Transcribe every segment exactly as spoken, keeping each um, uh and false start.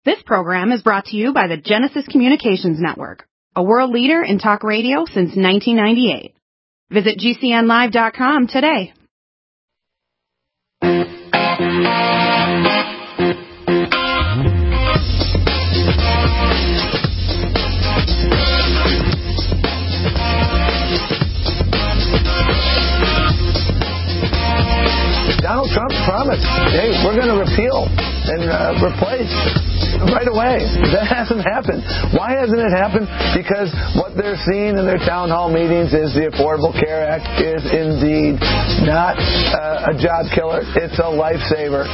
This program is brought to you by the Genesis Communications Network, a world leader in talk radio since nineteen ninety-eight. Visit G C N live dot com today. Donald Trump promised, hey, we're going to repeal and uh, replace right away. That hasn't happened. Why hasn't it happened? Because what they're seeing in their town hall meetings is the Affordable Care Act is indeed not uh, a job killer. It's a lifesaver.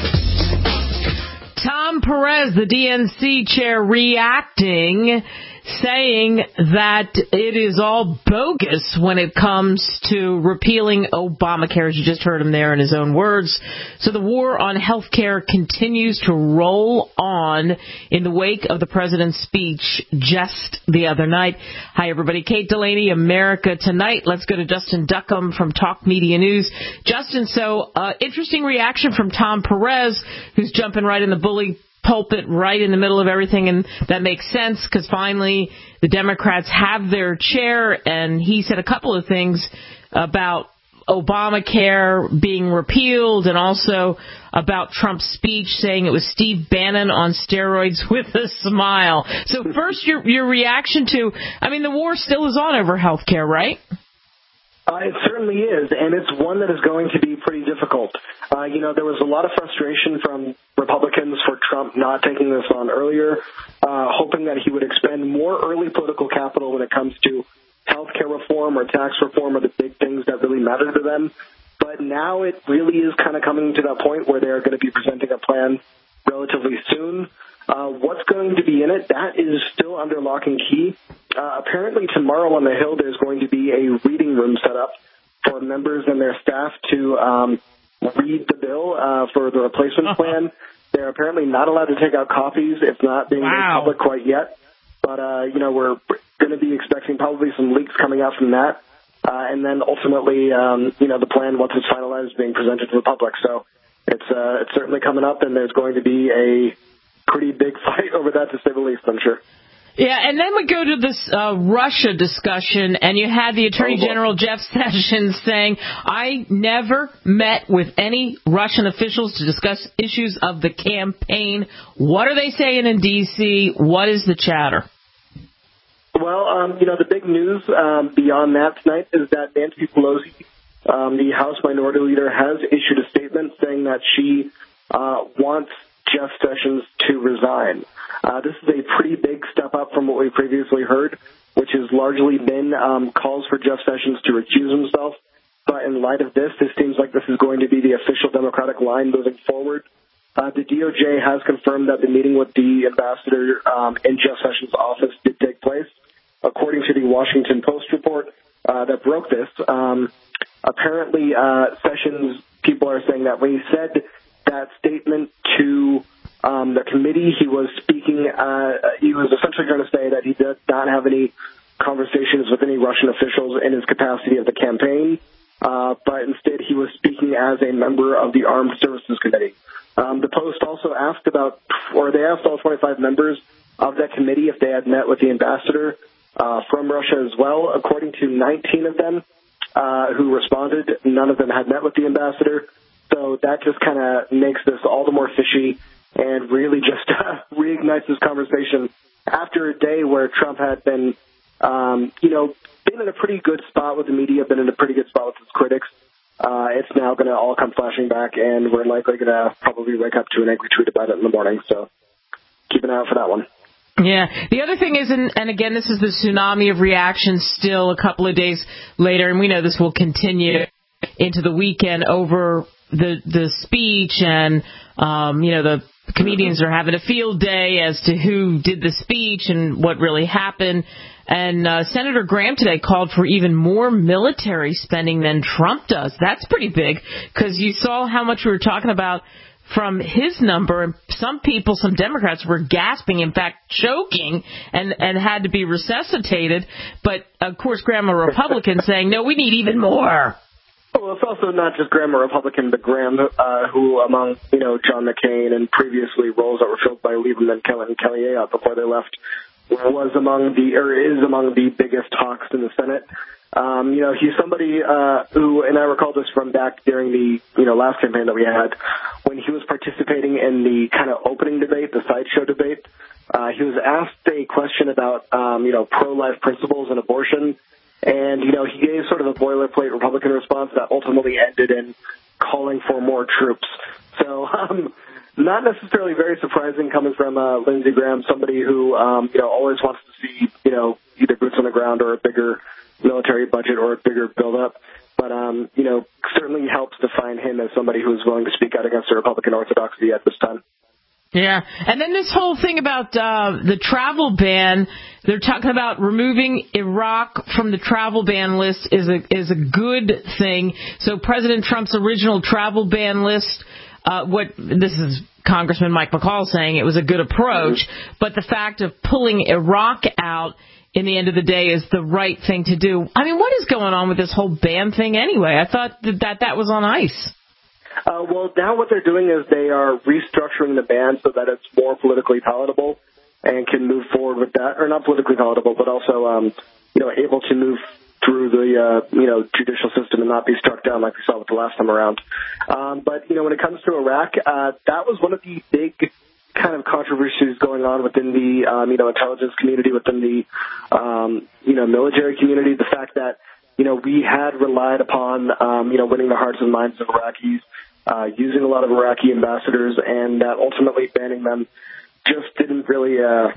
Tom Perez, the D N C chair, reacting, saying that it is all bogus when it comes to repealing Obamacare, as you just heard him there in his own words. So the war on health care continues to roll on in the wake of the president's speech just the other night. Hi, everybody. Kate Delaney, America Tonight. Let's go to Justin Duckham from Talk Media News. Justin, so uh, interesting reaction from Tom Perez, who's jumping right in the bully pulpit right in the middle of everything, and that makes sense because finally the Democrats have their chair, and he said a couple of things about Obamacare being repealed and also about Trump's speech, saying it was Steve Bannon on steroids with a smile. So first, your your reaction to, I mean, the war still is on over health care, right? Uh, it certainly is, and it's one that is going to be pretty difficult. Uh, you know, there was a lot of frustration from Republicans for Trump not taking this on earlier, uh, hoping that he would expend more early political capital when it comes to health care reform or tax reform or the big things that really matter to them. But now it really is kind of coming to that point where they're going to be presenting a plan relatively soon. Uh, what's going to be in it, that is still under lock and key. Uh, apparently tomorrow on the Hill there's going to be a reading room set up for members and their staff to um, read the bill uh, for the replacement plan. They're apparently not allowed to take out copies. It's not being made wow. public quite yet. But, uh, you know, we're going to be expecting probably some leaks coming out from that. Uh, and then ultimately, um, you know, the plan, once it's finalized, being presented to the public. So it's, uh, it's certainly coming up, and there's going to be a pretty big fight over that, to say the least, I'm sure. Yeah, and then we go to this uh, Russia discussion, and you had the Attorney oh, General Jeff Sessions saying, I never met with any Russian officials to discuss issues of the campaign. What are they saying in D C? What is the chatter? Well, um, you know, the big news um, beyond that tonight is that Nancy Pelosi, um, the House Minority Leader, has issued a statement saying that she uh, wants Jeff Sessions to resign. Uh, this is a pretty big step up from what we previously heard, which has largely been um, calls for Jeff Sessions to recuse himself. But in light of this, this seems like this is going to be the official Democratic line moving forward. Uh, the D O J has confirmed that the meeting with the ambassador um, in Jeff Sessions' office did take place. According to the Washington Post report uh, that broke this, um, apparently uh, Sessions people are saying that when he said that statement to um, the committee, he was speaking, uh, he was essentially trying to say that he did not have any conversations with any Russian officials in his capacity of the campaign, uh, but instead he was speaking as a member of the Armed Services Committee. Um, the Post also asked about, or they asked all twenty-five members of that committee if they had met with the ambassador uh, from Russia as well. According to nineteen of them uh, who responded, none of them had met with the ambassador. So that just kind of makes this all the more fishy and really just uh, reignites this conversation after a day where Trump had been, um, you know, been in a pretty good spot with the media, been in a pretty good spot with his critics. Uh, it's now going to all come flashing back, and we're likely going to probably wake up to an angry tweet about it in the morning. So keep an eye out for that one. Yeah. The other thing is, and, and again, this is the tsunami of reactions still a couple of days later, and we know this will continue into the weekend over the the speech, and um, you know, the comedians are having a field day as to who did the speech and what really happened. And uh, Senator Graham today called for even more military spending than Trump does. That's pretty big, because you saw how much we were talking about from his number, and some people, some Democrats were gasping, in fact, choking, and, and had to be resuscitated. But, of course, Graham, a Republican, saying, no, we need even more. Well, it's also not just Graham, a Republican, but Graham, uh, who, among, you know, John McCain and previously roles that were filled by Lieberman, Kelly, and Kelly Ayotte before they left, was among the, or is among the biggest hawks in the Senate. Um, you know, he's somebody uh, who, and I recall this from back during the, you know, last campaign that we had, when he was participating in the kind of opening debate, the sideshow debate. Uh, he was asked a question about, um, you know, pro-life principles and abortion. And, you know, he gave sort of a boilerplate Republican response that ultimately ended in calling for more troops. So, um, not necessarily very surprising coming from uh, Lindsey Graham, somebody who, um, you know, always wants to see, you know, either boots on the ground or a bigger military budget or a bigger buildup. But, um, you know, certainly helps define him as somebody who is willing to speak out against the Republican orthodoxy at this time. Yeah, and then this whole thing about uh, the travel ban, they're talking about removing Iraq from the travel ban list is a is a good thing. So President Trump's original travel ban list, uh, what this is Congressman Mike McCall saying, it was a good approach, mm-hmm. but the fact of pulling Iraq out in the end of the day is the right thing to do. I mean, what is going on with this whole ban thing anyway? I thought that that, that was on ice. Uh, well, now what they're doing is they are restructuring the ban so that it's more politically palatable and can move forward with that, or not politically palatable, but also, um, you know, able to move through the, uh, you know, judicial system and not be struck down like we saw with the last time around. Um, but, you know, when it comes to Iraq, uh, that was one of the big kind of controversies going on within the, um, you know, intelligence community, within the, um, you know, military community. The fact that, you know, we had relied upon, um, you know, winning the hearts and minds of Iraqis, Uh, using a lot of Iraqi ambassadors, and that uh, ultimately banning them just didn't really uh,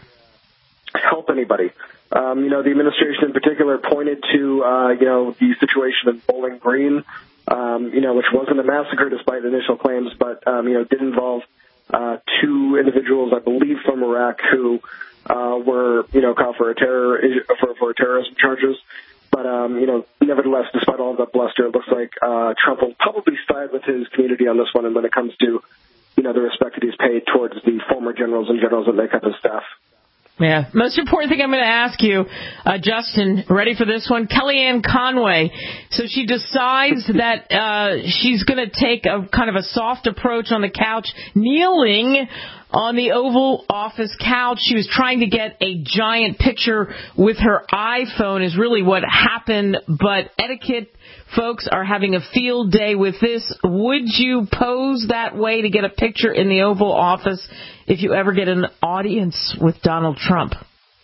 help anybody. Um, you know, the administration in particular pointed to, uh, you know, the situation in Bowling Green, um, you know, which wasn't a massacre despite the initial claims, but, um, you know, did involve uh, two individuals, I believe, from Iraq who uh, were, you know, caught for a terror for, for terrorism charges. But, um, you know, nevertheless, despite all of that bluster, it looks like uh, Trump will probably side with his community on this one, and when it comes to, you know, the respect that he's paid towards the former generals and generals that make up his staff. Yeah. Most important thing I'm going to ask you, uh, Justin, ready for this one? Kellyanne Conway. So she decides that uh, she's going to take a kind of a soft approach on the couch, kneeling on the Oval Office couch. She was trying to get a giant picture with her iPhone is really what happened, but etiquette folks are having a field day with this. Would you pose that way to get a picture in the Oval Office if you ever get an audience with Donald Trump?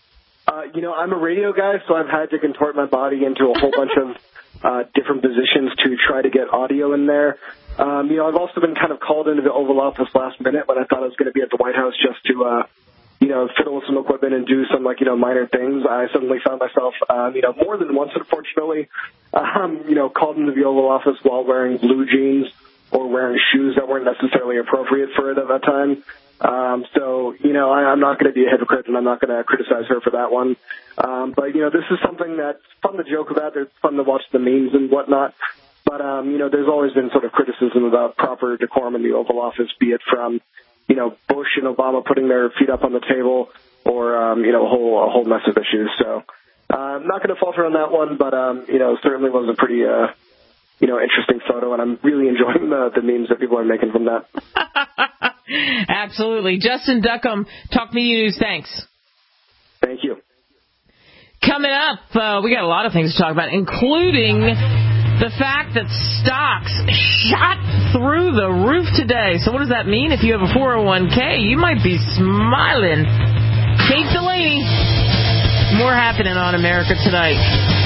Uh, you know, I'm a radio guy, so I've had to contort my body into a whole bunch of uh, different positions to try to get audio in there. Um, you know, I've also been kind of called into the Oval Office last minute when I thought I was going to be at the White House just to, uh, you know, fiddle with some equipment and do some, like, you know, minor things. I suddenly found myself, um, you know, more than once, unfortunately, um, you know, called into the Oval Office while wearing blue jeans or wearing shoes that weren't necessarily appropriate for it at that time. Um, so, you know, I, I'm not going to be a hypocrite, and I'm not going to criticize her for that one. Um, but, you know, this is something that's fun to joke about. It's fun to watch the memes and whatnot. But, um, you know, there's always been sort of criticism about proper decorum in the Oval Office, be it from, you know, Bush and Obama putting their feet up on the table or, um, you know, a whole, a whole mess of issues. So uh, I'm not going to falter on that one, but, um, you know, certainly was a pretty, uh, you know, interesting photo, and I'm really enjoying the, the memes that people are making from that. Absolutely. Justin Duckham, Talk Media News, thanks. Thank you. Coming up, uh, we got a lot of things to talk about, including the fact that stocks shot through the roof today. So what does that mean? If you have a four oh one k, you might be smiling. Kate Delaney, more happening on America Tonight.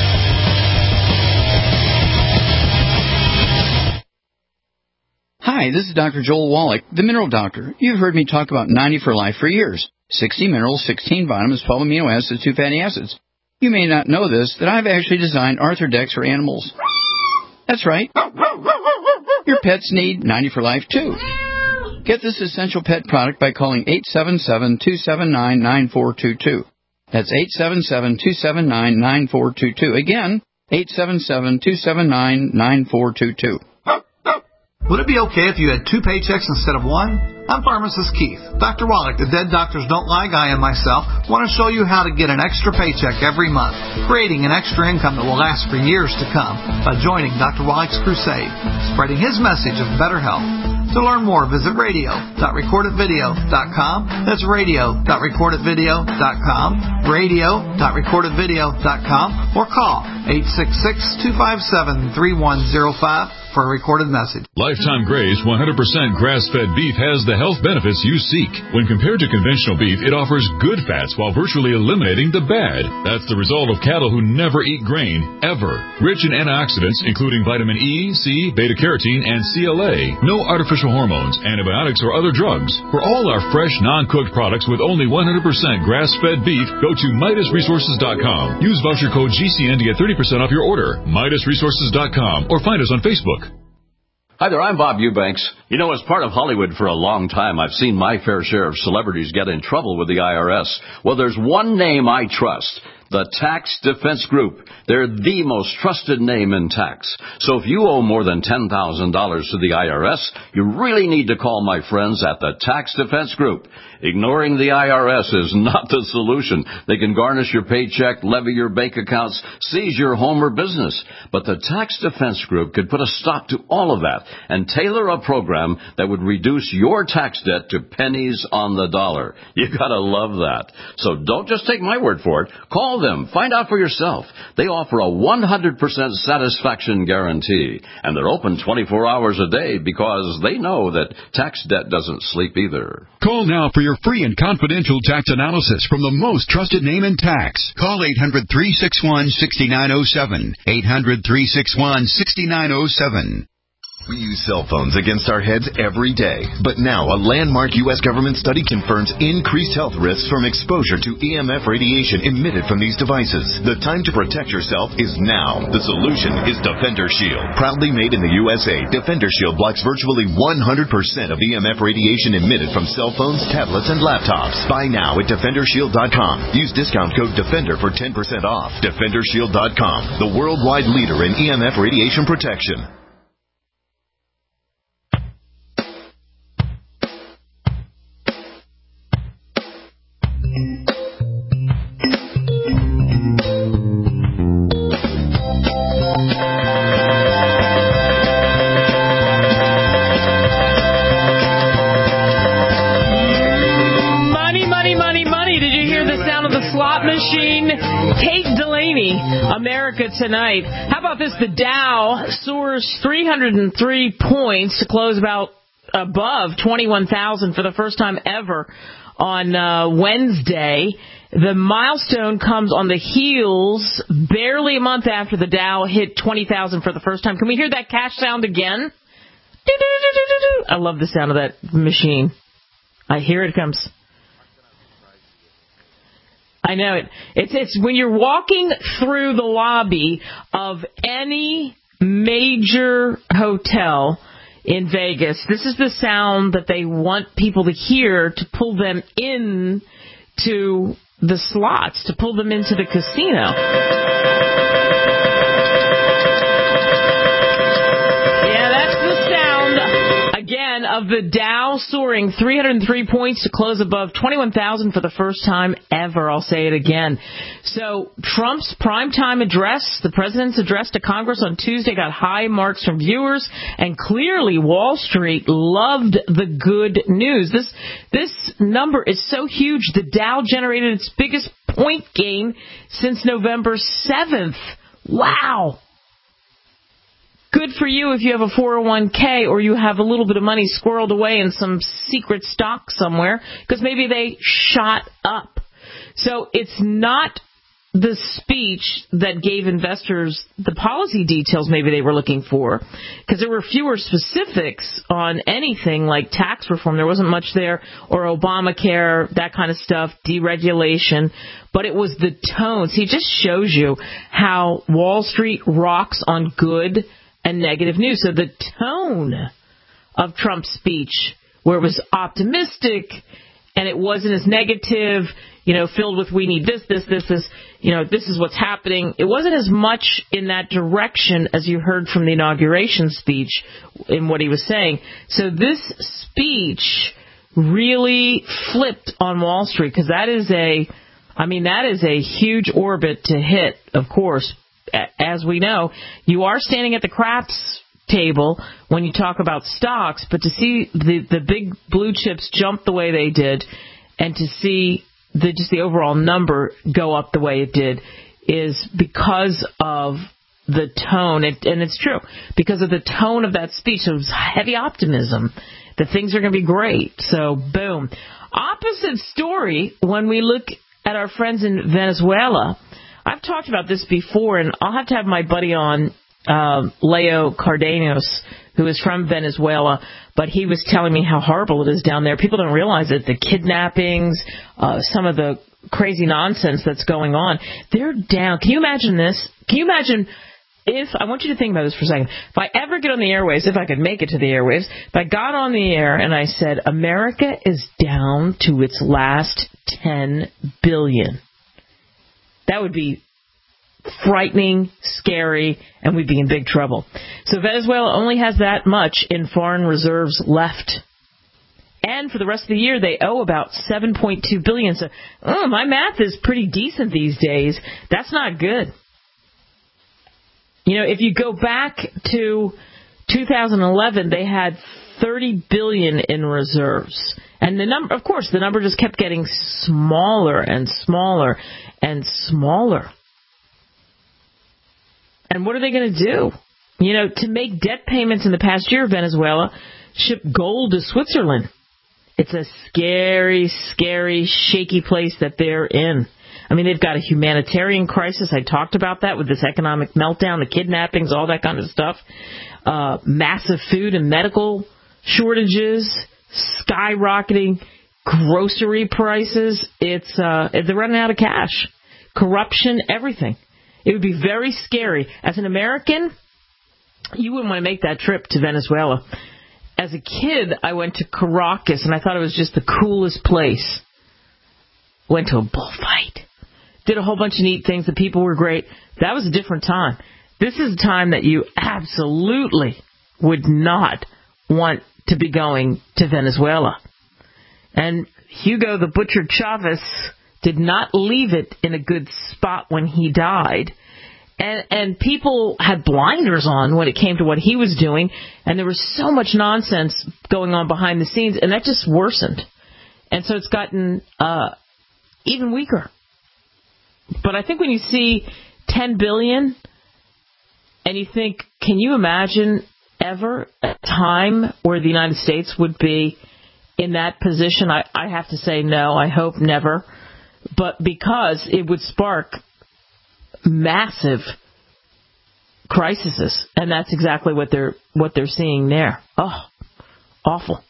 Hi, this is Doctor Joel Wallach, the Mineral Doctor. You've heard me talk about ninety for Life for years. sixty minerals, sixteen vitamins, twelve amino acids, two fatty acids. You may not know this, that I've actually designed Arthrodex for animals. That's right. Your pets need ninety for Life, too. Get this essential pet product by calling eight seven seven, two seven nine, nine four two two. That's eight seven seven, two seven nine, nine four two two. Again, eight seven seven, two seven nine, nine four two two. Would it be okay if you had two paychecks instead of one? I'm pharmacist Keith. Doctor Wallach, the Dead Doctors Don't Lie guy, and myself want to show you how to get an extra paycheck every month, creating an extra income that will last for years to come by joining Doctor Wallach's crusade, spreading his message of better health. To learn more, visit radio dot record it video dot com. That's radio dot record it video dot com, radio dot record it video dot com, or call eight six six, two five seven, three one zero five for a recorded message. Lifetime Grace one hundred percent grass-fed beef has the health benefits you seek. When compared to conventional beef, it offers good fats while virtually eliminating the bad. That's the result of cattle who never eat grain, ever. Rich in antioxidants, including vitamin E, C, beta-carotene, and C L A. No artificial hormones, antibiotics, or other drugs. For all our fresh, non-cooked products with only one hundred percent grass-fed beef, go to Midas Resources dot com. Use voucher code G C N to get thirty percent off your order. Midas Resources dot com, or find us on Facebook. Hi there, I'm Bob Eubanks. You know, as part of Hollywood for a long time, I've seen my fair share of celebrities get in trouble with the I R S. Well, there's one name I trust. The Tax Defense Group. They're the most trusted name in tax. So if you owe more than ten thousand dollars to the I R S, you really need to call my friends at the Tax Defense Group. Ignoring the I R S is not the solution. They can garnish your paycheck, levy your bank accounts, seize your home or business. But the Tax Defense Group could put a stop to all of that and tailor a program that would reduce your tax debt to pennies on the dollar. You gotta love that. So don't just take my word for it. Call them. Find out for yourself. They offer a one hundred percent satisfaction guarantee. And they're open twenty-four hours a day because they know that tax debt doesn't sleep either. Call now for your free and confidential tax analysis from the most trusted name in tax. Call eight hundred, three six one, six nine zero seven. eight hundred, three six one, six nine zero seven. We use cell phones against our heads every day. But now a landmark U S government study confirms increased health risks from exposure to E M F radiation emitted from these devices. The time to protect yourself is now. The solution is Defender Shield. Proudly made in the U S A, Defender Shield blocks virtually one hundred percent of E M F radiation emitted from cell phones, tablets, and laptops. Buy now at Defender Shield dot com. Use discount code DEFENDER for ten percent off. Defender Shield dot com, the worldwide leader in E M F radiation protection. America tonight. How about this? The Dow soars three hundred three points to close about above twenty-one thousand for the first time ever on uh, Wednesday. The milestone comes on the heels barely a month after the Dow hit twenty thousand for the first time. Can we hear that cash sound again? I love the sound of that machine. I hear it comes. I know it. It's it's when you're walking through the lobby of any major hotel in Vegas. This is the sound that they want people to hear to pull them in to the slots, to pull them into the casino. Of the Dow soaring three hundred three points to close above twenty-one thousand for the first time ever. I'll say it again. So Trump's primetime address, the president's address to Congress on Tuesday, got high marks from viewers, and clearly Wall Street loved the good news. This this number is so huge, the Dow generated its biggest point gain since November seventh. Wow. Good for you if you have a four oh one k or you have a little bit of money squirreled away in some secret stock somewhere, because maybe they shot up. So it's not the speech that gave investors the policy details maybe they were looking for, because there were fewer specifics on anything like tax reform. There wasn't much there, or Obamacare, that kind of stuff, deregulation. But it was the tone. See, it just shows you how Wall Street rocks on good and negative news. So the tone of Trump's speech, where it was optimistic and it wasn't as negative, you know, filled with we need this, this, this, this, you know, this is what's happening. It wasn't as much in that direction as you heard from the inauguration speech in what he was saying. So this speech really flipped on Wall Street, because that is a, I mean, that is a huge orbit to hit, of course. As we know, you are standing at the craps table when you talk about stocks, but to see the, the big blue chips jump the way they did, and to see the just the overall number go up the way it did, is because of the tone, it, and it's true, because of the tone of that speech. It was heavy optimism that things are going to be great. So, boom. Opposite story when we look at our friends in Venezuela. I've talked about this before, and I'll have to have my buddy on, uh, Leo Cardenas, who is from Venezuela, but he was telling me how horrible it is down there. People don't realize it. The kidnappings, uh, some of the crazy nonsense that's going on. They're down. Can you imagine this? Can you imagine if, I want you to think about this for a second, if I ever get on the airwaves, if I could make it to the airwaves, if I got on the air and I said, America is down to its last ten billion. That would be frightening, scary, and we'd be in big trouble. So Venezuela only has that much in foreign reserves left. And for the rest of the year, they owe about seven point two billion dollars. So, oh, my math is pretty decent these days. That's not good. You know, if you go back to two thousand eleven, they had thirty billion dollars in reserves. And the number, of course, the number just kept getting smaller and smaller and smaller. And what are they going to do? You know, to make debt payments in the past year, Venezuela shipped gold to Switzerland. It's a scary, scary, shaky place that they're in. I mean, they've got a humanitarian crisis. I talked about that with this economic meltdown, the kidnappings, all that kind of stuff. Uh, massive food and medical shortages, skyrocketing grocery prices. It's uh, they're running out of cash. Corruption, everything. It would be very scary. As an American, you wouldn't want to make that trip to Venezuela. As a kid, I went to Caracas, and I thought it was just the coolest place. Went to a bullfight. Did a whole bunch of neat things. The people were great. That was a different time. This is a time that you absolutely would not want to be going to Venezuela. And Hugo the Butcher Chavez did not leave it in a good spot when he died. And, and people had blinders on when it came to what he was doing, and there was so much nonsense going on behind the scenes, and that just worsened. And so it's gotten uh, even weaker. But I think when you see ten billion dollars and you think, can you imagine ever a time where the United States would be in that position? I, I have to say no. I hope never. But because it would spark massive crises, and that's exactly what they're what they're seeing there. Oh, awful.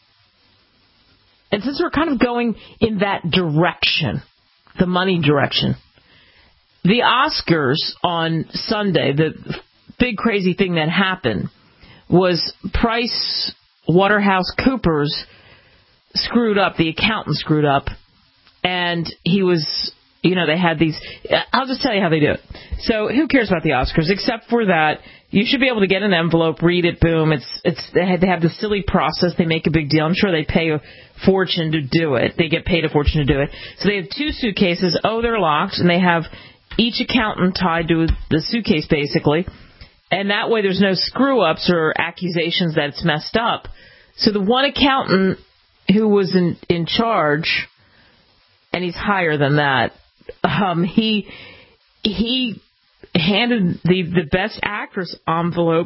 And since we're kind of going in that direction, the money direction, the Oscars on Sunday, the big crazy thing that happened was Price Waterhouse Coopers screwed up, the accountant screwed up, and he was, you know, they had these, I'll just tell you how they do it. So who cares about the Oscars, except for that you should be able to get an envelope, read it, boom. It's, it's, they had to have the silly process. They make a big deal. I'm sure they pay a fortune to do it. They get paid a fortune to do it. So they have two suitcases. Oh, they're locked, and they have each accountant tied to the suitcase, basically. And that way there's no screw-ups or accusations that it's messed up. So the one accountant who was in, in charge, and he's higher than that, um, he he handed the, the Best Actress envelope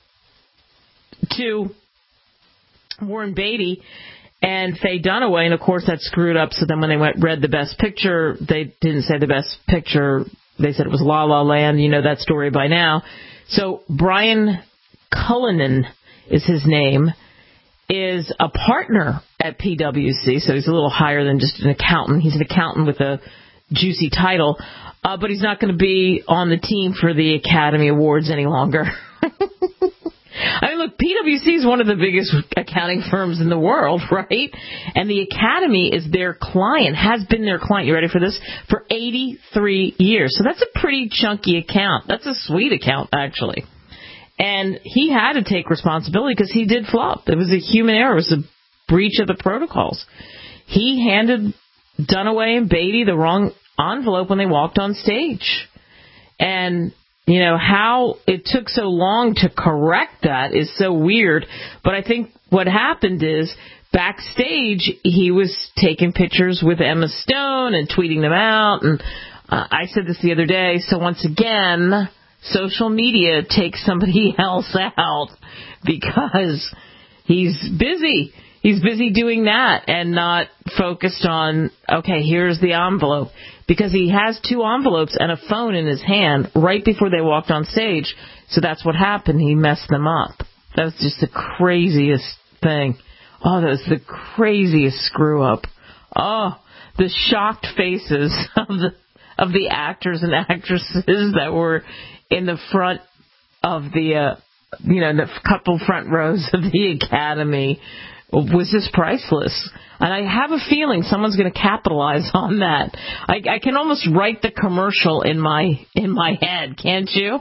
to Warren Beatty and Faye Dunaway, and of course that screwed up. So then when they went read the Best Picture, they didn't say the Best Picture. They said it was La La Land. You know that story by now. So Brian Cullinan is his name, is a partner at P W C, so he's a little higher than just an accountant. He's an accountant with a juicy title, uh, but he's not going to be on the team for the Academy Awards any longer. I mean, look, P W C is one of the biggest accounting firms in the world, right? And the Academy is their client, has been their client, you ready for this, for eighty-three years. So that's a pretty chunky account. That's a sweet account, actually. And he had to take responsibility because he did flop. It was a human error. It was a breach of the protocols. He handed Dunaway and Beatty the wrong envelope when they walked on stage. And, you know, how it took so long to correct that is so weird. But I think what happened is backstage he was taking pictures with Emma Stone and tweeting them out. And uh, I said this the other day. So once again, social media takes somebody else out because he's busy. He's busy doing that and not focused on, okay, here's the envelope. Because he has two envelopes and a phone in his hand right before they walked on stage. So that's what happened. He messed them up. That was just the craziest thing. Oh, that was the craziest screw up. Oh, the shocked faces of the of the actors and actresses that were in the front of the, uh, you know, the couple front rows of the Academy was just priceless. And I have a feeling someone's going to capitalize on that. I, I can almost write the commercial in my in my head, can't you?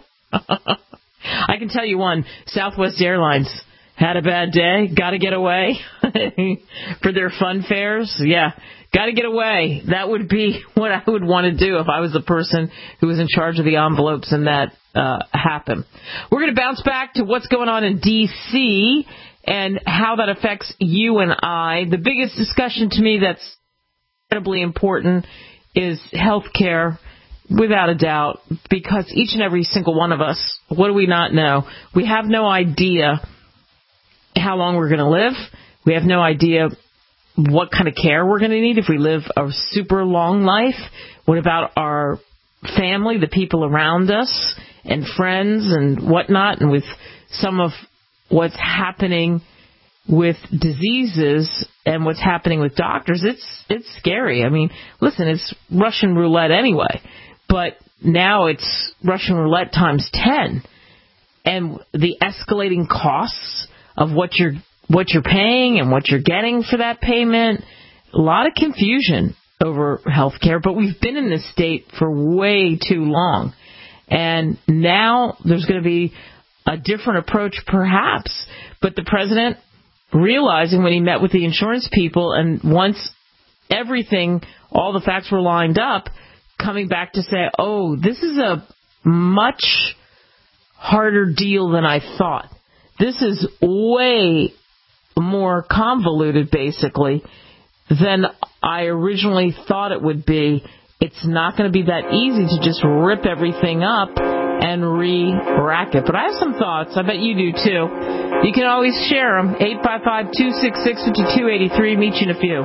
I can tell you one. Southwest Airlines had a bad day, got to get away for their fun fairs. Yeah, got to get away. That would be what I would want to do if I was the person who was in charge of the envelopes and that uh, happened. We're going to bounce back to what's going on in D C and how that affects you and I. The biggest discussion to me that's incredibly important is health care, without a doubt, because each and every single one of us, what do we not know? We have no idea how long we're going to live. We have no idea what kind of care we're going to need if we live a super long life. What about our family, the people around us, and friends and whatnot, and with some of what's happening with diseases and what's happening with doctors, it's it's scary. I mean, listen, it's Russian roulette anyway, but now it's Russian roulette times ten. And the escalating costs of what you're what you're paying and what you're getting for that payment, a lot of confusion over healthcare, but we've been in this state for way too long. And now there's going to be a different approach, perhaps. But the president, realizing when he met with the insurance people, and once everything, all the facts were lined up, coming back to say, oh, this is a much harder deal than I thought. This is way more convoluted, basically, than I originally thought it would be. It's not going to be that easy to just rip everything up and re-rack it. But I have some thoughts. I bet you do, too. You can always share them. eight five five, two six six, five two eight three. Meet you in a few.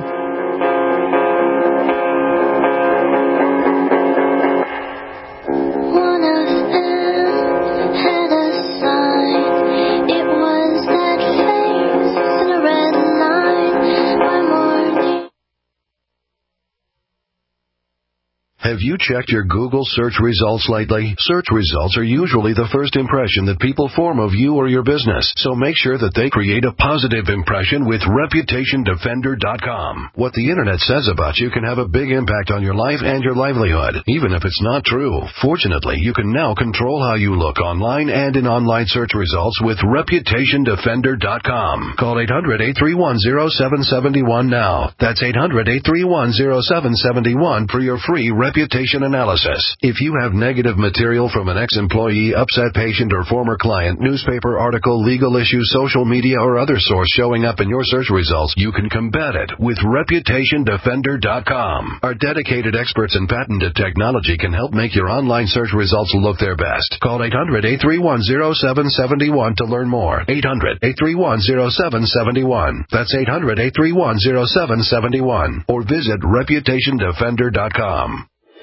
Have you checked your Google search results lately? Search results are usually the first impression that people form of you or your business, so make sure that they create a positive impression with Reputation Defender dot com. What the Internet says about you can have a big impact on your life and your livelihood, even if it's not true. Fortunately, you can now control how you look online and in online search results with Reputation Defender dot com. Call eight hundred, eight three one, zero seven seven one now. That's eight hundred, eight three one, zero seven seven one for your free reputation analysis. If you have negative material from an ex-employee, upset patient, or former client, newspaper article, legal issue, social media, or other source showing up in your search results, you can combat it with Reputation Defender dot com. Our dedicated experts in patented technology can help make your online search results look their best. Call eight hundred, eight three one, zero seven seven one to learn more. eight hundred, eight three one, zero seven seven one. That's eight hundred, eight three one, zero seven seven one. Or visit Reputation Defender dot com.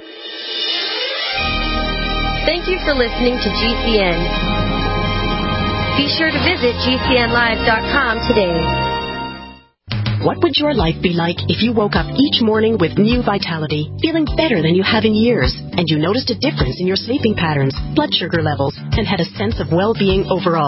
Thank you for listening to G C N. Be sure to visit G C N live dot com today. What would your life be like if you woke up each morning with new vitality, feeling better than you have in years, and you noticed a difference in your sleeping patterns, blood sugar levels, and had a sense of well-being overall?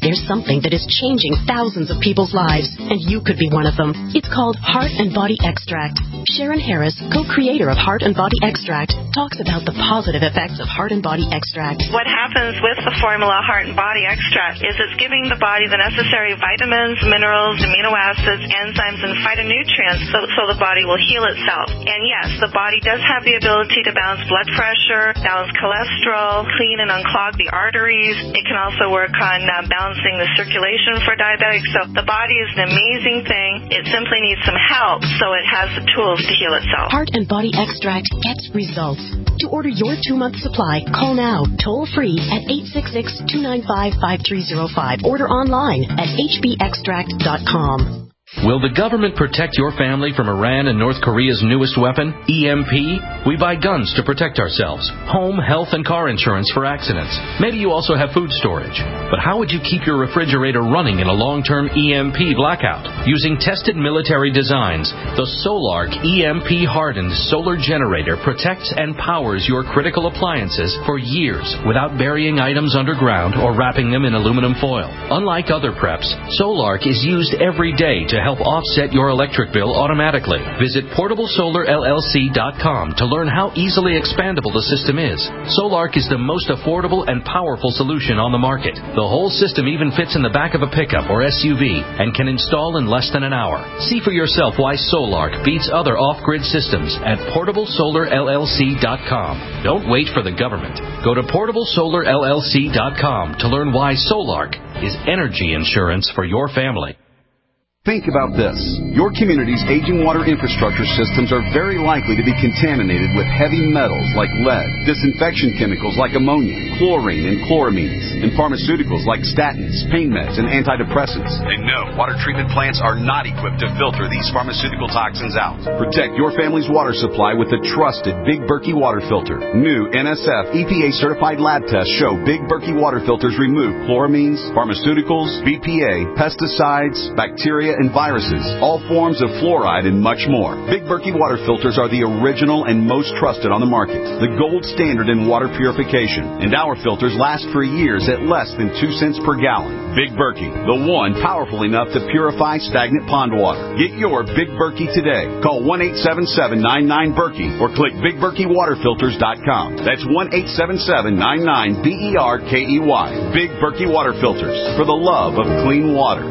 there's something that is changing thousands of people's lives, and you could be one of them. It's called Heart and Body Extract. Sharon Harris, co-creator of Heart and Body Extract, talks about the positive effects of Heart and Body Extract. What happens with the formula Heart and Body Extract is it's giving the body the necessary vitamins, minerals, amino acids, enzymes, and phytonutrients so, so the body will heal itself. And yes, the body does have the ability to balance blood pressure, balance cholesterol, clean and unclog the arteries. It can also work on uh, balancing the circulation for diabetics. So the body is an amazing thing. It simply needs some help so it has the tools to heal itself. Heart and Body Extract gets results. To order your two-month supply, call now, toll-free at eight six six, two nine five, five three zero five. Order online at h b extract dot com. Will the government protect your family from Iran and North Korea's newest weapon, E M P? We buy guns to protect ourselves, home, health, and car insurance for accidents. Maybe you also have food storage. But how would you keep your refrigerator running in a long-term E M P blackout? Using tested military designs, the Solark E M P-hardened solar generator protects and powers your critical appliances for years without burying items underground or wrapping them in aluminum foil. Unlike other preps, Solark is used every day to help offset your electric bill automatically. Visit portable solar L L C dot com to learn how easily expandable the system is. Solark is the most affordable and powerful solution on the market. The whole system even fits in the back of a pickup or S U V and can install in less than an hour. See for yourself why Solark beats other off-grid systems at portable solar L L C dot com. Don't wait for the government. Go to portable solar L L C dot com to learn why Solark is energy insurance for your family. Think about this. Your community's aging water infrastructure systems are very likely to be contaminated with heavy metals like lead, disinfection chemicals like ammonia, chlorine and chloramines, and pharmaceuticals like statins, pain meds, and antidepressants. And no, water treatment plants are not equipped to filter these pharmaceutical toxins out. Protect your family's water supply with the trusted Big Berkey water filter. New N S F E P A-certified lab tests show Big Berkey water filters remove chloramines, pharmaceuticals, B P A, pesticides, bacteria, and viruses, all forms of fluoride, and much more. Big Berkey water filters are the original and most trusted on the market, the gold standard in water purification, and our filters last for years at less than two cents per gallon. Big Berkey, the one powerful enough to purify stagnant pond water. Get your Big Berkey today. Call one eight seven seven, nine nine, Berkey or click big berkey water filters dot com. That's one eight seven seven, nine nine, B E R K E Y. Big Berkey water filters, for the love of clean water.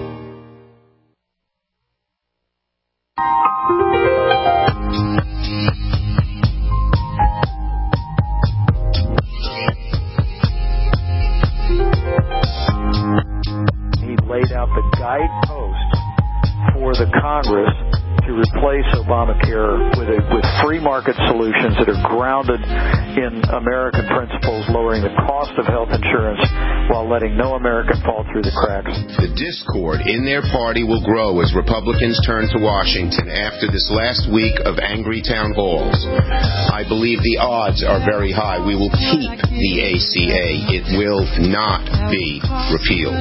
He laid out the guideposts for the Congress to replace Obamacare with a, with free market solutions that are grounded in American principles, lowering the cost of health insurance while letting no American fall through the cracks. The discord in their party will grow as Republicans turn to Washington after this last week of angry town halls. I believe the odds are very high. We will keep the A C A. It will not be repealed.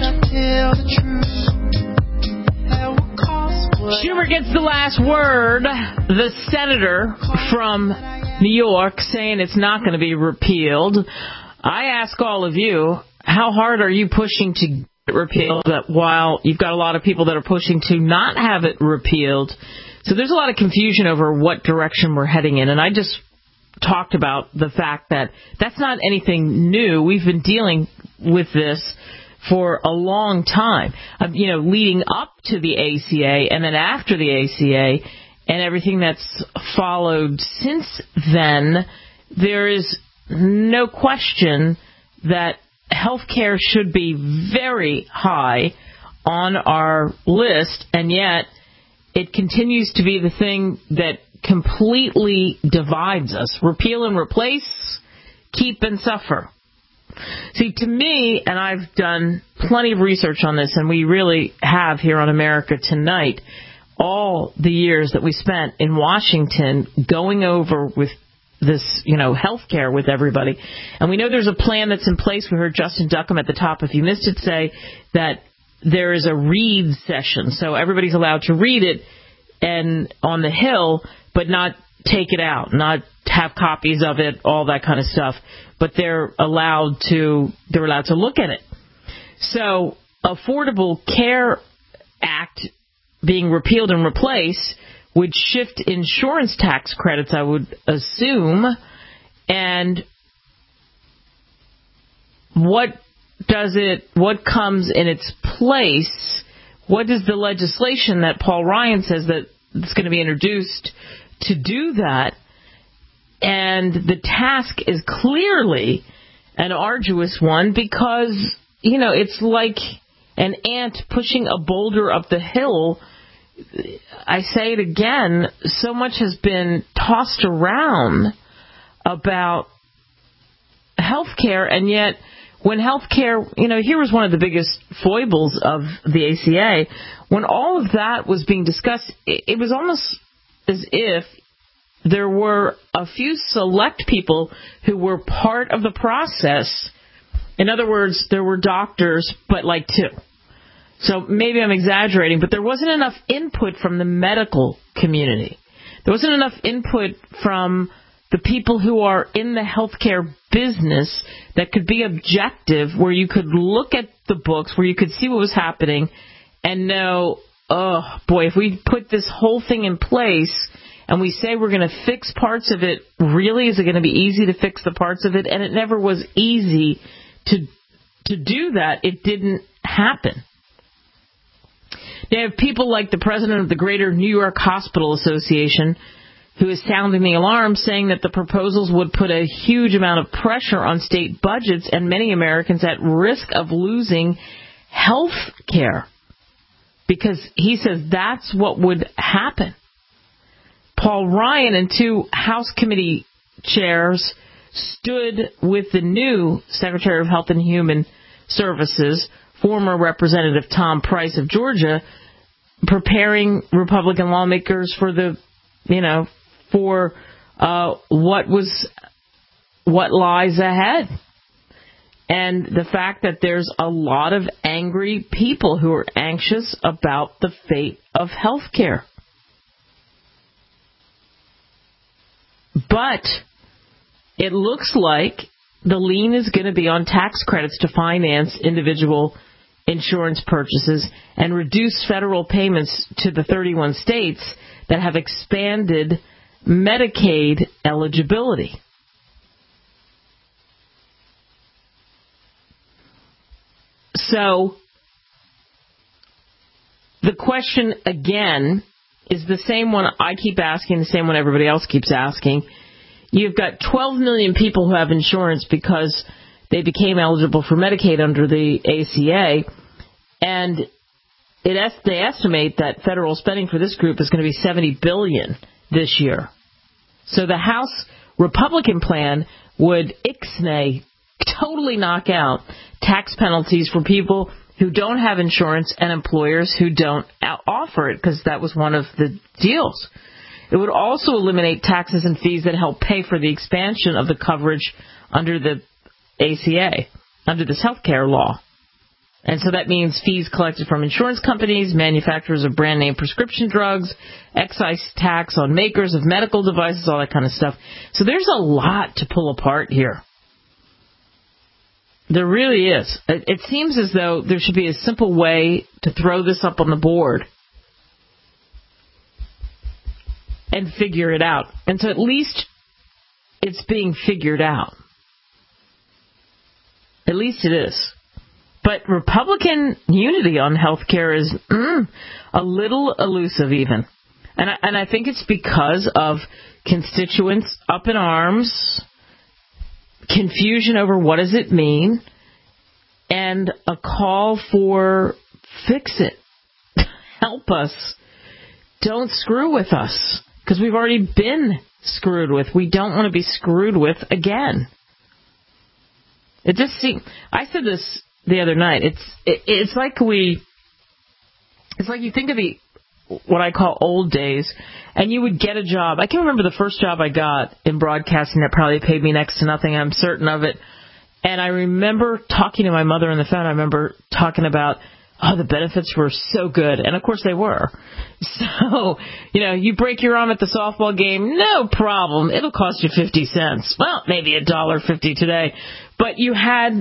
Schumer gets the last word. The senator from New York saying it's not going to be repealed. I ask all of you, how hard are you pushing to get it repealed while you've got a lot of people that are pushing to not have it repealed? So there's a lot of confusion over what direction we're heading in. And I just talked about the fact that that's not anything new. We've been dealing with this for a long time, uh, you know, leading up to the A C A and then after the A C A and everything that's followed since then. There is no question that health care should be very high on our list, and yet it continues to be the thing that completely divides us. Repeal and replace, keep and suffer. See, to me, and I've done plenty of research on this, and we really have here on America Tonight, all the years that we spent in Washington going over with this, you know, health care with everybody. And we know there's a plan that's in place. We heard Justin Duckham at the top, if you missed it, say that there is a read session. So everybody's allowed to read it and on the Hill, but not take it out, not have copies of it, all that kind of stuff. But they're allowed to they're allowed to look at it. So Affordable Care Act being repealed and replaced would shift insurance tax credits, I would assume. And what does it, what comes in its place? What is the legislation that Paul Ryan says that it's going to be introduced to do that? And the task is clearly an arduous one because, you know, it's like an ant pushing a boulder up the hill. I say it again, so much has been tossed around about health care, and yet when health care, you know, here was one of the biggest foibles of the A C A. When all of that was being discussed, it was almost as if there were a few select people who were part of the process. In other words, there were doctors, but like two. So maybe I'm exaggerating, but there wasn't enough input from the medical community. There wasn't enough input from the people who are in the healthcare business that could be objective, where you could look at the books, where you could see what was happening and know, oh, boy, if we put this whole thing in place and we say we're going to fix parts of it, really, is it going to be easy to fix the parts of it? And it never was easy to to do that. It didn't happen. They have people like the president of the Greater New York Hospital Association, who is sounding the alarm, saying that the proposals would put a huge amount of pressure on state budgets and many Americans at risk of losing health care, because he says that's what would happen. Paul Ryan and two House committee chairs stood with the new Secretary of Health and Human Services, former Representative Tom Price of Georgia, preparing Republican lawmakers for the, you know, for uh, what was, what lies ahead. And the fact that there's a lot of angry people who are anxious about the fate of health care. But it looks like the lean is going to be on tax credits to finance individual insurance purchases and reduce federal payments to the thirty-one states that have expanded Medicaid eligibility. So the question again is the same one I keep asking, the same one everybody else keeps asking. You've got twelve million people who have insurance because they became eligible for Medicaid under the A C A, and it, they estimate that federal spending for this group is going to be seventy billion dollars this year. So the House Republican plan would ixnay, totally knock out tax penalties for people who don't have insurance and employers who don't offer it, because that was one of the deals. It would also eliminate taxes and fees that help pay for the expansion of the coverage under the A C A, under this health care law. And so that means fees collected from insurance companies, manufacturers of brand name prescription drugs, excise tax on makers of medical devices, all that kind of stuff. So there's a lot to pull apart here. There really is. It, it seems as though there should be a simple way to throw this up on the board and figure it out. And so at least it's being figured out. At least it is. But Republican unity on health care is mm, a little elusive even. And I, and I think it's because of constituents up in arms, confusion over what does it mean, and a call for fix it. Help us. Don't screw with us, because we've already been screwed with. We don't want to be screwed with again. It just seems, I said this the other night, it's it, it's like we, it's like you think of the, what I call old days, and you would get a job. I can remember the first job I got in broadcasting that probably paid me next to nothing, I'm certain of it. And I remember talking to my mother on the phone. I remember talking about, oh, the benefits were so good. And, of course, they were. So, you know, you break your arm at the softball game, no problem. It'll cost you fifty cents. Well, maybe a dollar fifty today. But you had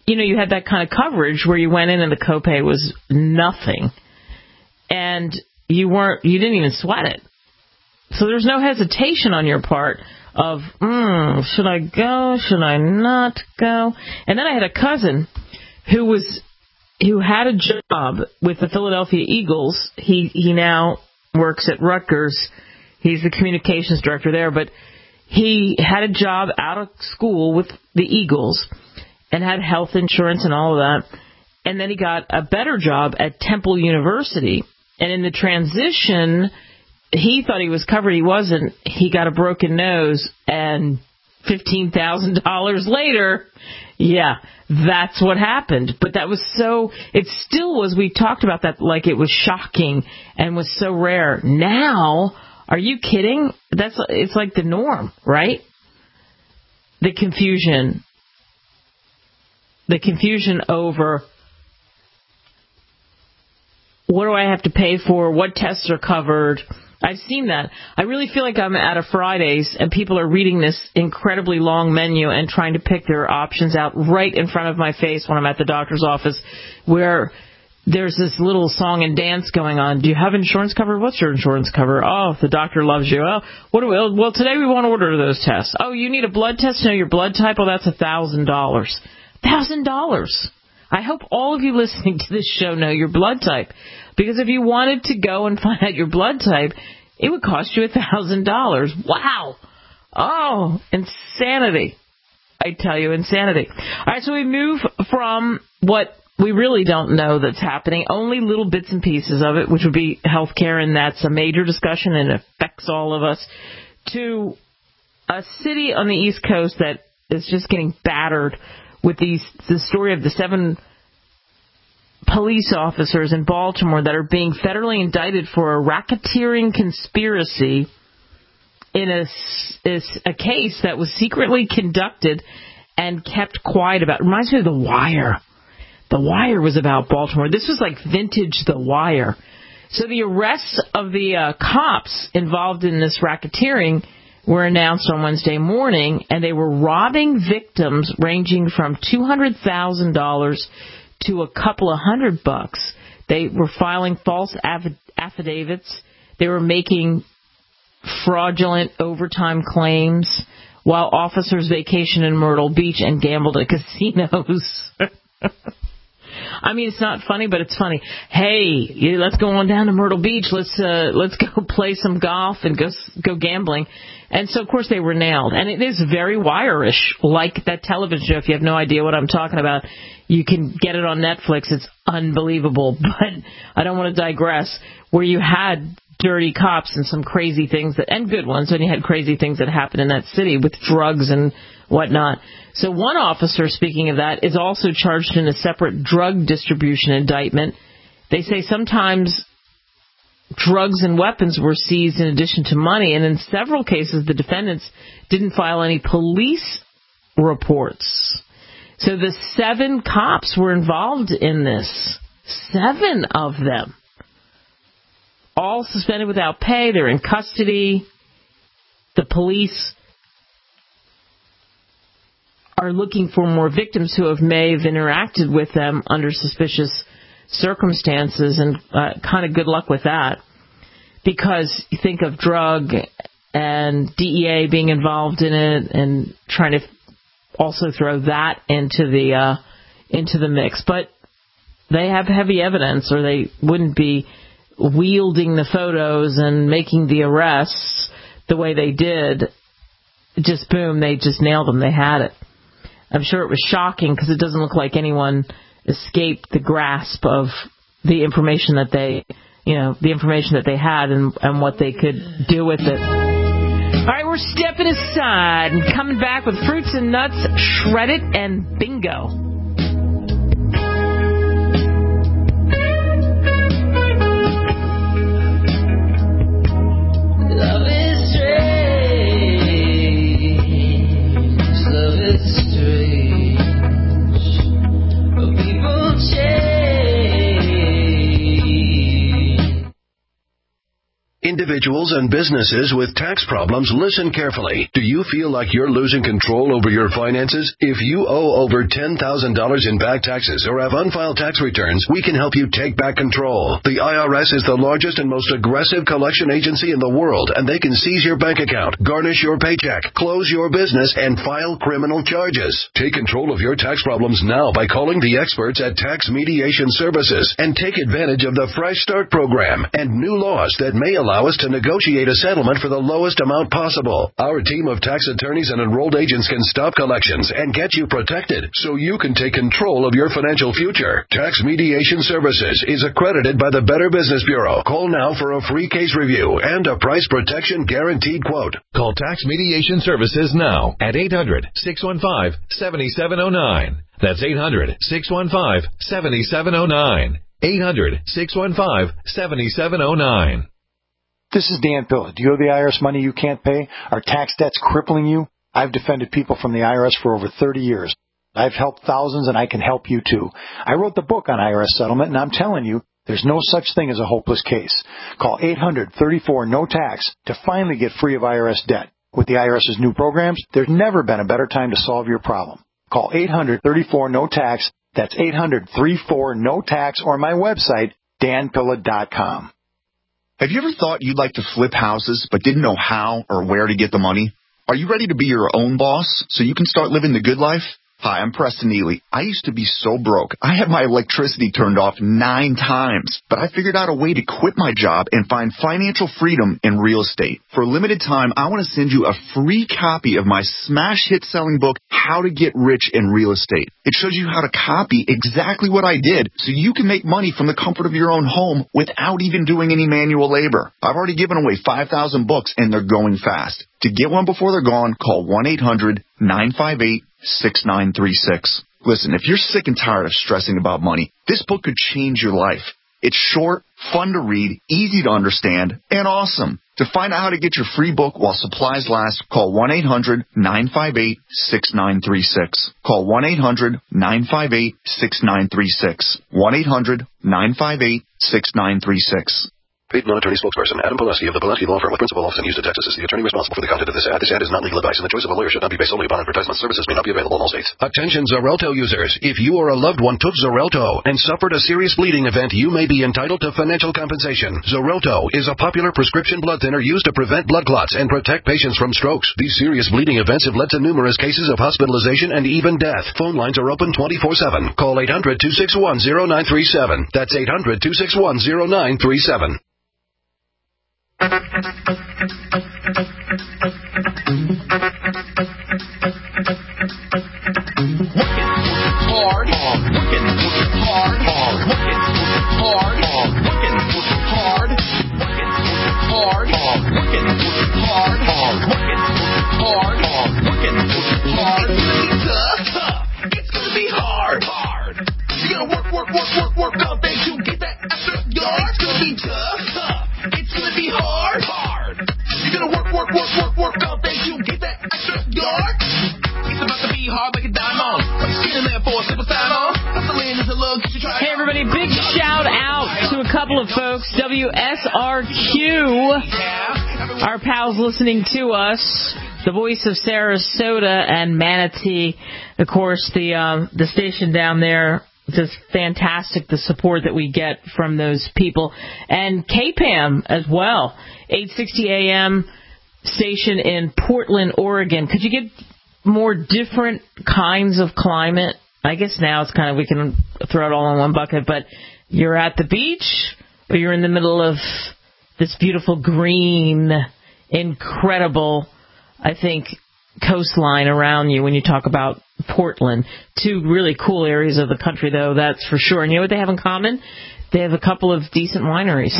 you know, you had that kind of coverage where you went in and the copay was nothing, and you weren't, you didn't even sweat it. So there's no hesitation on your part of, mm, should I go? Should I not go? And then I had a cousin who was, who had a job with the Philadelphia Eagles. He he now works at Rutgers. He's the communications director there, but he had a job out of school with the Eagles and had health insurance and all of that. And then he got a better job at Temple University. And in the transition, he thought he was covered. He wasn't. He got a broken nose, and fifteen thousand dollars later, yeah, that's what happened. But that was so, it still was, we talked about that like it was shocking and was so rare. Now, are you kidding? That's, it's like the norm, right? The confusion. The confusion over what do I have to pay for, what tests are covered. I've seen that. I really feel like I'm at a Fridays and people are reading this incredibly long menu and trying to pick their options out right in front of my face when I'm at the doctor's office, where there's this little song and dance going on. Do you have insurance cover? What's your insurance cover? Oh, the doctor loves you. Oh, what do we, well, today we want to order those tests. Oh, you need a blood test to know your blood type? Oh, that's a thousand dollars. Thousand dollars. I hope all of you listening to this show know your blood type, because if you wanted to go and find out your blood type, it would cost you a thousand dollars. Wow. Oh, insanity. I tell you, insanity. All right, so we move from what we really don't know that's happening, only little bits and pieces of it, which would be healthcare, and that's a major discussion and affects all of us, to a city on the East Coast that is just getting battered with these, the story of the seven police officers in Baltimore that are being federally indicted for a racketeering conspiracy in a, a case that was secretly conducted and kept quiet about. It reminds me of The Wire. The Wire was about Baltimore. This was like vintage The Wire. So the arrests of the uh, cops involved in this racketeering were announced on Wednesday morning, and they were robbing victims ranging from two hundred thousand dollars to a couple of hundred bucks. They were filing false aff- affidavits. They were making fraudulent overtime claims while officers vacationed in Myrtle Beach and gambled at casinos. I mean, it's not funny, but it's funny. Hey, let's go on down to Myrtle Beach. Let's uh, let's go play some golf and go go gambling. And so, of course, they were nailed. And it is very Wire-ish, like that television show. If you have no idea what I'm talking about, you can get it on Netflix. It's unbelievable. But I don't want to digress. Where you had dirty cops and some crazy things, that, and good ones, and you had crazy things that happened in that city with drugs and whatnot. So one officer, speaking of that, is also charged in a separate drug distribution indictment. They say sometimes drugs and weapons were seized in addition to money, and in several cases the defendants didn't file any police reports. So the seven cops were involved in this. Seven of them. All suspended without pay. They're in custody. The police are looking for more victims who have may have interacted with them under suspicious circumstances, and uh, kind of good luck with that, because you think of drug and D E A being involved in it and trying to also throw that into the uh, into the mix. But they have heavy evidence, or they wouldn't be wielding the photos and making the arrests the way they did. Just boom, they just nailed them. They had it. I'm sure it was shocking because it doesn't look like anyone escaped the grasp of the information that they, you know, the information that they had and, and what they could do with it. All right, we're stepping aside and coming back with fruits and nuts, shred it, and bingo. Individual individuals and businesses with tax problems, listen carefully. Do you feel like you're losing control over your finances? If you owe over ten thousand dollars in back taxes or have unfiled tax returns, we can help you take back control. The I R S is the largest and most aggressive collection agency in the world, and they can seize your bank account, garnish your paycheck, close your business, and file criminal charges. Take control of your tax problems now by calling the experts at Tax Mediation Services and take advantage of the Fresh Start program and new laws that may allow us to negotiate a settlement for the lowest amount possible. Our team of tax attorneys and enrolled agents can stop collections and get you protected so you can take control of your financial future. Tax Mediation Services is accredited by the Better Business Bureau. Call now for a free case review and a price protection guaranteed quote. Call Tax Mediation Services now at eight hundred, six one five, seven seven zero nine. That's eight hundred, six one five, seven seven zero nine. eight hundred, six one five, seven seven zero nine. This is Dan Pilla. Do you owe the I R S money you can't pay? Are tax debts crippling you? I've defended people from the I R S for over thirty years. I've helped thousands, and I can help you too. I wrote the book on I R S settlement, and I'm telling you, there's no such thing as a hopeless case. Call eight hundred, thirty-four, no tax to finally get free of I R S debt. With the IRS's new programs, there's never been a better time to solve your problem. Call eight hundred, thirty-four, no tax. That's eight hundred, thirty-four, no tax, or my website, dan pilla dot com. Have you ever thought you'd like to flip houses but didn't know how or where to get the money? Are you ready to be your own boss so you can start living the good life? Hi, I'm Preston Neely. I used to be so broke. I had my electricity turned off nine times, but I figured out a way to quit my job and find financial freedom in real estate. For a limited time, I want to send you a free copy of my smash hit selling book, How to Get Rich in Real Estate. It shows you how to copy exactly what I did so you can make money from the comfort of your own home without even doing any manual labor. I've already given away five thousand books and they're going fast. To get one before they're gone, call one eight hundred, nine five eight, six nine three six. Listen, if you're sick and tired of stressing about money, this book could change your life. It's short, fun to read, easy to understand, and awesome. To find out how to get your free book while supplies last, call one eight hundred, nine five eight, six nine three six. Call one eight hundred, nine five eight, six nine three six. one eight hundred, nine five eight, six nine three six. Paid non-attorney spokesperson Adam Pulaski of the Pulaski Law Firm with principal office in Houston, Texas is the attorney responsible for the content of this ad. This ad is not legal advice, and the choice of a lawyer should not be based solely upon advertisement. Services may not be available in all states. Attention Xarelto users. If you or a loved one took Xarelto and suffered a serious bleeding event, you may be entitled to financial compensation. Xarelto is a popular prescription blood thinner used to prevent blood clots and protect patients from strokes. These serious bleeding events have led to numerous cases of hospitalization and even death. Phone lines are open twenty-four seven. Call eight hundred, two six one, zero nine three seven. That's eight hundred, two six one, zero nine three seven. Working hard, working hard, working hard, working hard, working hard, working hard, working hard, working hard. It's gonna be tough. It's gonna be hard, hard. You gotta work, work, work, work, work all day to get that extra yard. It's gonna be tough. It's gonna be hard, hard. You're gonna work, work, work, work, work all day to get that extra yard. It's about to be hard like a diamond. I'm sitting there for a simple sign on. Hustling is a look. Hey everybody, big shout out to a couple of folks. W S R Q, our pals listening to us. The voice of Sarasota and Manatee. Of course, the um, the station down there. Just fantastic, the support that we get from those people. And K P A M as well, eight sixty A M station in Portland, Oregon. Could you get more different kinds of climate? I guess now it's kind of, we can throw it all in one bucket, but you're at the beach or you're in the middle of this beautiful green, incredible, I think, coastline around you when you talk about Portland. Two really cool areas of the country, though, that's for sure. And you know what they have in common? They have a couple of decent wineries.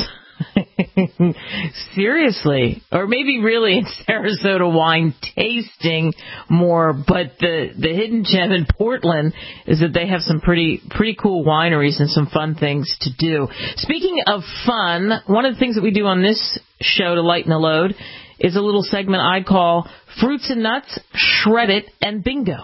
Seriously. Or maybe really in Sarasota wine tasting more, but the, the hidden gem in Portland is that they have some pretty pretty cool wineries and some fun things to do. Speaking of fun, one of the things that we do on this show to lighten the load is a little segment I call Fruits and Nuts, Shred It, and Bingo.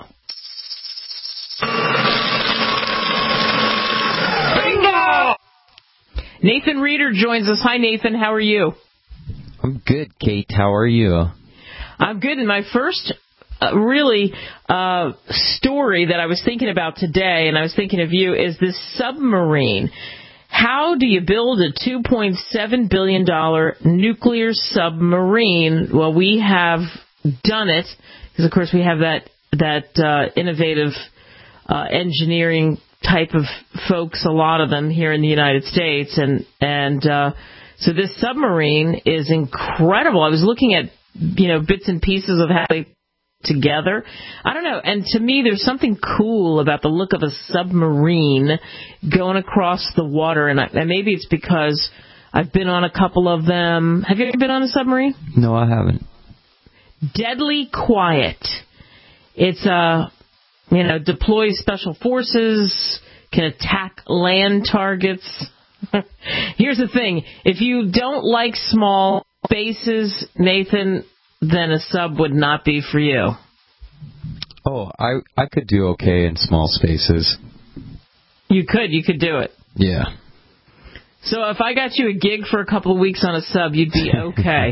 Bingo! Nathan Reeder joins us. Hi, Nathan. How are you? I'm good, Kate. How are you? I'm good. And my first uh, really uh, story that I was thinking about today, and I was thinking of you, is this submarine. How do you build a two point seven billion dollars nuclear submarine? Well, we have done it, because, of course, we have that, that uh, innovative uh, engineering type of folks, a lot of them here in the United States. And, and uh, so this submarine is incredible. I was looking at, you know, bits and pieces of how they together. I don't know. And to me, there's something cool about the look of a submarine going across the water. And, I, and maybe it's because I've been on a couple of them. Have you ever been on a submarine? No, I haven't. Deadly quiet. It's a, you know, deploys special forces, can attack land targets. Here's the thing. If you don't like small spaces, Nathan, then a sub would not be for you. Oh, I I could do okay in small spaces. You could. You could do it. Yeah. So if I got you a gig for a couple of weeks on a sub, you'd be okay.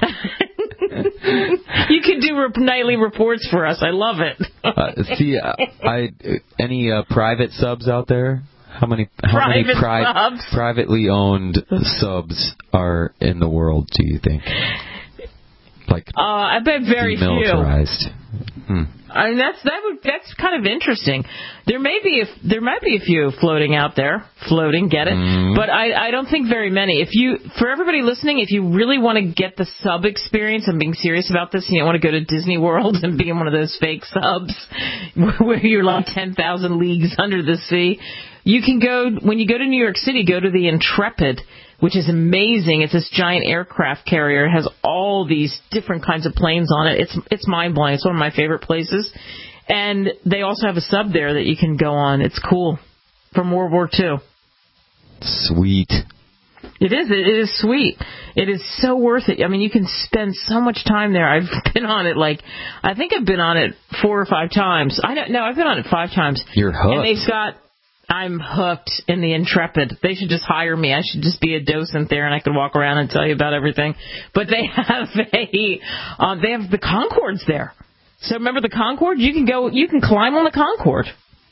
You could do rep- nightly reports for us. I love it. uh, see, uh, I any uh, private subs out there? How many how private many pri- subs? privately owned subs are in the world, do you think? Like, uh, I bet very demilitarized. few. Hmm. I mean, that's that would that's kind of interesting. There may be if there might be a few floating out there, floating, get it? Mm. But I, I don't think very many. If you, for everybody listening, if you really want to get the sub experience, I'm being serious about this, and you want to go to Disney World and be in one of those fake subs where you're like ten thousand leagues under the sea, you can go when you go to New York City, go to the Intrepid, which is amazing. It's this giant aircraft carrier. It has all these different kinds of planes on it. It's it's mind-blowing. It's one of my favorite places. And they also have a sub there that you can go on. It's cool. From World War Two. Sweet. It is. It is sweet. It is so worth it. I mean, you can spend so much time there. I've been on it like, I think I've been on it four or five times. I don't, no, I've been on it five times. You're hooked. And they've got... I'm hooked in the Intrepid. They should just hire me. I should just be a docent there, and I could walk around and tell you about everything. But they have a, uh, they have the Concords there. So remember the Concorde? You can go, you can climb on the Concorde.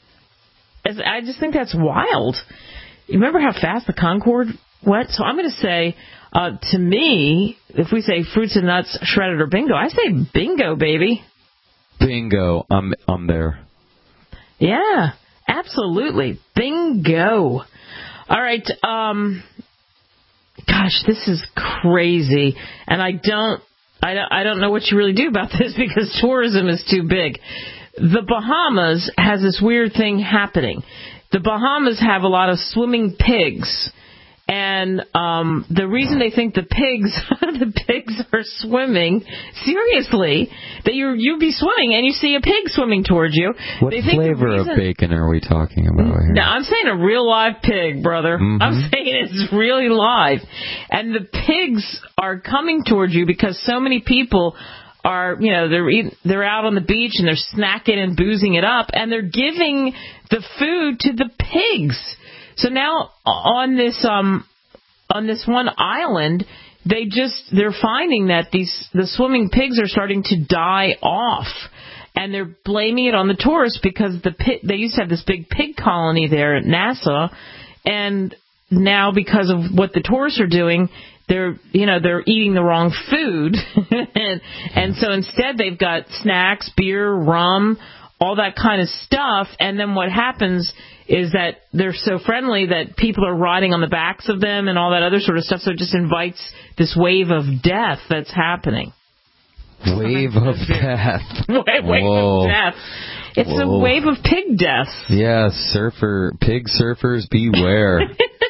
I just think that's wild. You remember how fast the Concorde went? So I'm going to say, uh, to me, if we say fruits and nuts, shredded or bingo, I say bingo, baby. Bingo. I'm, I'm there. Yeah. Absolutely. Bingo. All right. Um, gosh, this is crazy. And I don't, I don't, I don't know what you really do about this because tourism is too big. The Bahamas has this weird thing happening. The Bahamas have a lot of swimming pigs. And um, the reason they think the pigs, the pigs are swimming, seriously, that you you'd be swimming and you see a pig swimming towards you. What they think flavor the reason, of bacon are we talking about here? No, I'm saying a real live pig, brother. Mm-hmm. I'm saying it's really live. And the pigs are coming towards you because so many people are, you know, they're eat, they're out on the beach and they're snacking and boozing it up, and they're giving the food to the pigs. So now on this um on this one island, they just they're finding that these the swimming pigs are starting to die off, and they're blaming it on the tourists because the pig, they used to have this big pig colony there at Nassau, and now because of what the tourists are doing, they're you know they're eating the wrong food, and, and so instead they've got snacks, beer, rum, all that kind of stuff, and then what happens is that they're so friendly that people are riding on the backs of them and all that other sort of stuff, so it just invites this wave of death that's happening. Wave of death. wave Whoa. of death. It's Whoa. a wave of pig deaths. Yeah, surfer, pig surfers beware.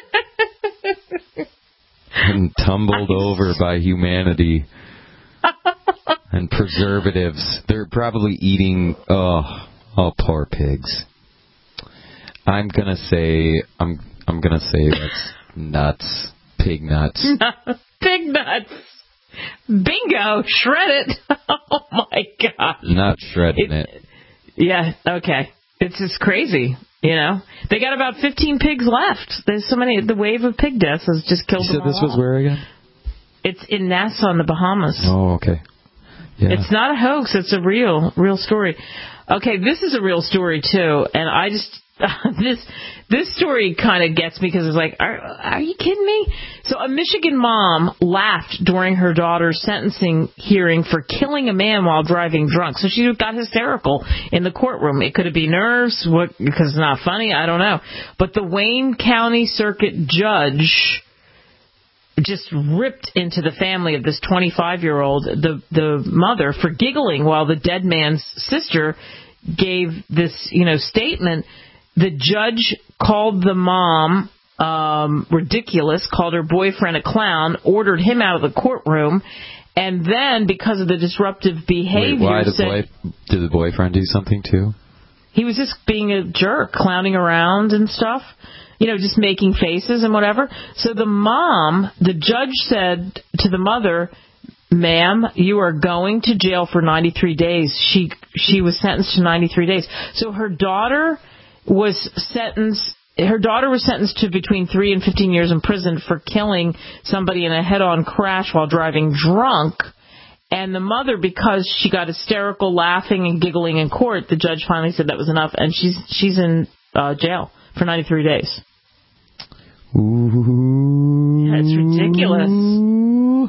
And tumbled over by humanity. And preservatives. They're probably eating, oh, oh, poor pigs. I'm gonna say, I'm, I'm gonna say that's nuts. Pig nuts. Pig nuts. Bingo. Shred it. Oh my God. Not shredding it, it. Yeah, okay. It's just crazy, you know. They got about fifteen pigs left. There's so many, the wave of pig deaths has just killed you them all. So this was where again? It's in Nassau in the Bahamas. Oh, okay. Yeah. It's not a hoax. It's a real, real story. Okay, this is a real story, too. And I just, this this story kind of gets me because it's like, are, are you kidding me? So a Michigan mom laughed during her daughter's sentencing hearing for killing a man while driving drunk. So she got hysterical in the courtroom. It could have been nerves, what, because it's not funny, I don't know. But the Wayne County Circuit judge just ripped into the family of this twenty-five-year-old, the the mother, for giggling while the dead man's sister gave this, you know, statement. The judge called the mom um, ridiculous, called her boyfriend a clown, ordered him out of the courtroom, and then, because of the disruptive behavior... Wait, why did, said, boy, did the boyfriend do something, too? He was just being a jerk, clowning around and stuff, you know, just making faces and whatever. So the mom, the judge said to the mother... Ma'am, you are going to jail for ninety-three days. She she was sentenced to ninety-three days. So her daughter was sentenced. Her daughter was sentenced to between three and fifteen years in prison for killing somebody in a head-on crash while driving drunk. And the mother, because she got hysterical, laughing and giggling in court, the judge finally said that was enough, and she's she's in uh, jail for ninety-three days. Ooh. That's ridiculous.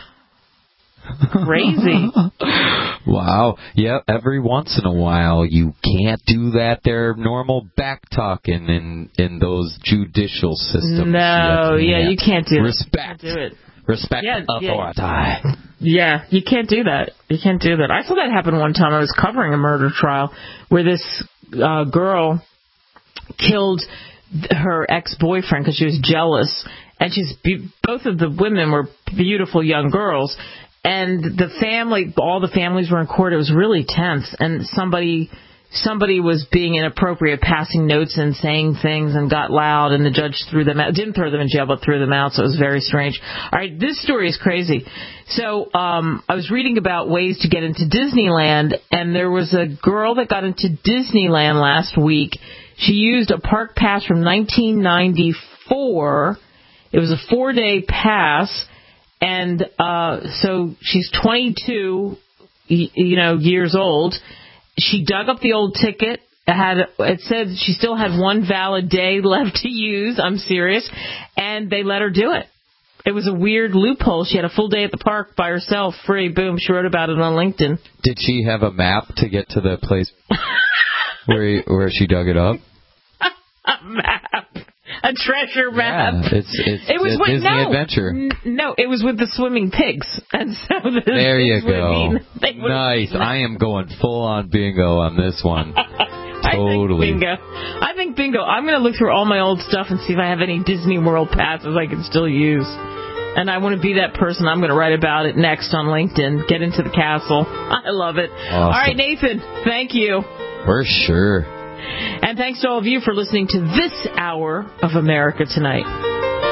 Crazy. Wow. Yeah, every once in a while you can't do that there normal back talking in in those judicial systems. No, you yeah, you can't do Respect. it. Respect. Do it. Respect yeah, authority. Yeah. yeah, you can't do that. You can't do that. I saw that happen one time. I was covering a murder trial where this uh, girl killed her ex-boyfriend because she was jealous. And she's be- both of the women were beautiful young girls. And the family, all the families were in court. It was really tense. And somebody somebody was being inappropriate, passing notes and saying things, and got loud. And the judge threw them out. Didn't throw them in jail, but threw them out. So it was very strange. All right, this story is crazy. So um, I was reading about ways to get into Disneyland. And there was a girl that got into Disneyland last week. She used a park pass from nineteen ninety-four. It was a four-day pass. And uh, so she's twenty-two, you know, years old. She dug up the old ticket. It had it said she still had one valid day left to use. I'm serious. And they let her do it. It was a weird loophole. She had a full day at the park by herself, free. Boom. She wrote about it on LinkedIn. Did she have a map to get to the place where where she dug it up? A map. A treasure map. Yeah, it's it's it was a with, Disney no, adventure. N- no, it was with the swimming pigs, and so the there you pigs would go. mean, they would nice. mean. I am going full on bingo on this one. Totally. I think bingo. I think bingo. I'm going to look through all my old stuff and see if I have any Disney World passes I can still use. And I want to be that person. I'm going to write about it next on LinkedIn. Get into the castle. I love it. Awesome. All right, Nathan. Thank you. For sure. And thanks to all of you for listening to this hour of America Tonight.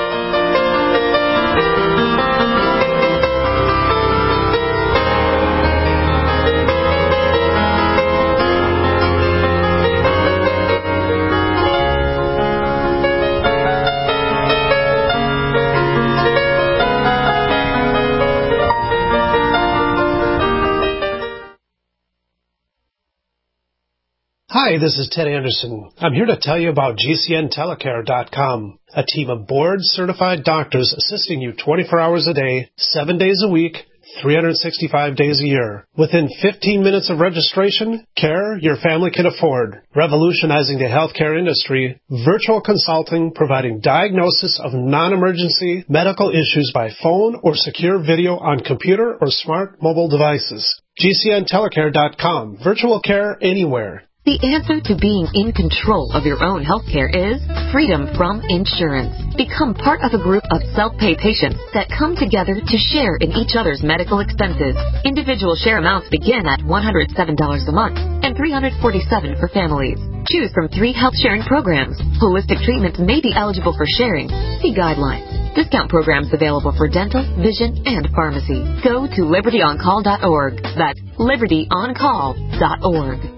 Hi, this is Ted Anderson. I'm here to tell you about G C N telecare dot com, a team of board-certified doctors assisting you twenty-four hours a day, seven days a week, three hundred sixty-five days a year. Within fifteen minutes of registration, care your family can afford. Revolutionizing the healthcare industry, virtual consulting providing diagnosis of non-emergency medical issues by phone or secure video on computer or smart mobile devices. G C N telecare dot com. Virtual care anywhere. The answer to being in control of your own healthcare is freedom from insurance. Become part of a group of self-pay patients that come together to share in each other's medical expenses. Individual share amounts begin at one hundred seven dollars a month and three hundred forty-seven dollars for families. Choose from three health sharing programs. Holistic treatment may be eligible for sharing. See guidelines. Discount programs available for dental, vision, and pharmacy. Go to liberty on call dot org. That's liberty on call dot org.